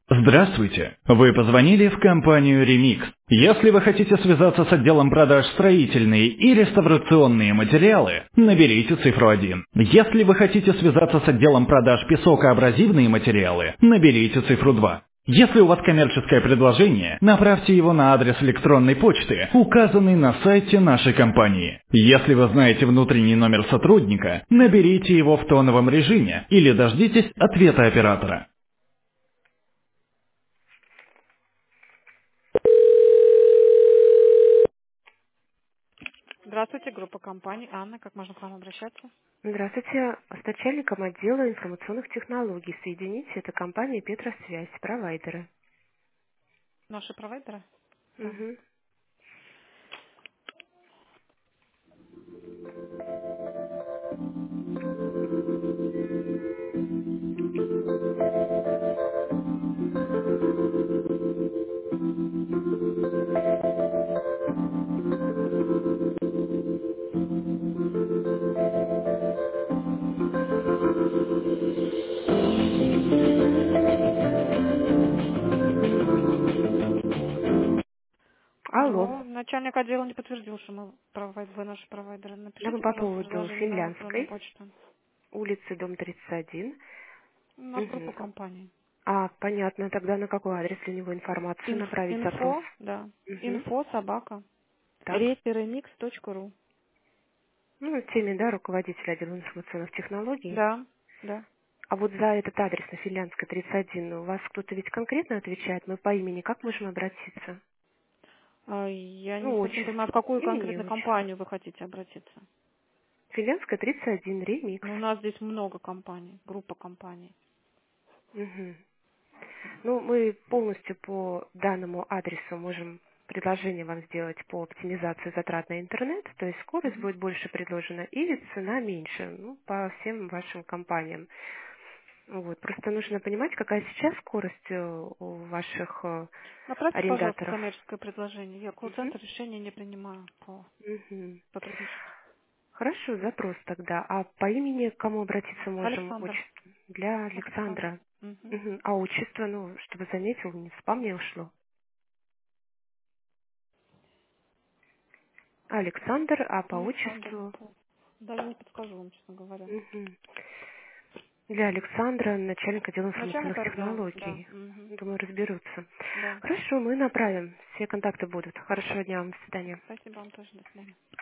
Здравствуйте! Вы позвонили в компанию Remix. Если вы хотите связаться с отделом продаж строительные и реставрационные материалы, наберите цифру 1. Если вы хотите связаться с отделом продаж песокоабразивные материалы, наберите цифру 2. Если у вас коммерческое предложение, направьте его на адрес электронной почты, указанный на сайте нашей компании. Если вы знаете внутренний номер сотрудника, наберите его в тоновом режиме или дождитесь ответа оператора. Здравствуйте, группа компаний. Анна, как можно к вам обращаться? Здравствуйте. С начальником отдела информационных технологий соедините. Это компания Петросвязь, провайдеры. Наши провайдеры? Да. Угу. Алло. Ну, начальник отдела не подтвердил, что вы наши провайдеры. Нам Напишите, по пожалуйста, поводу предложение на электронную Финляндской, почту. улицы, дом 31. На группу Угу. компаний. Понятно. Тогда на какой адрес для него информацию направить запрос? Инфо, да. Угу. Инфо, собака. Так. Remix.ru. Ну, теме, да, руководитель отдела информационных технологий. Да, да. А вот за этот адрес на Финляндской 31 у вас кто-то ведь конкретно отвечает? Мы по имени как можем обратиться? Я не Ну, совсем понимаю, в отчество. какую Имени и конкретно отчество. компанию вы хотите обратиться. Финляндская 31, ремикс. Но у нас здесь много компаний, группа компаний. Мгм. Ну, мы полностью по данному адресу можем предложение вам сделать по оптимизации затрат на интернет, то есть скорость Мгм. будет больше предложена или цена меньше, ну, по всем вашим компаниям. Вот. Просто нужно понимать, какая сейчас скорость у ваших Направьте, пожалуйста, арендаторов. коммерческое предложение. Я Мгм. колл-центр решения не принимаю по Мгм. сотрудничеству. Хорошо, запрос тогда. А по имени к кому обратиться можем? Александр. Для Александр. Александра. Мгм. Мгм. А отчество, ну, чтобы заметил, не в спам не ушло. Александр, а по Александр. отчеству? Даже не подскажу вам, честно говоря. Мгм. Для Александра, начальника отдела Начальник информационных отдела, да. технологий. Мгм. Думаю, разберутся. Да. Хорошо, мы направим. Все контакты будут. Хорошего дня вам. До свидания. Спасибо вам тоже. До свидания.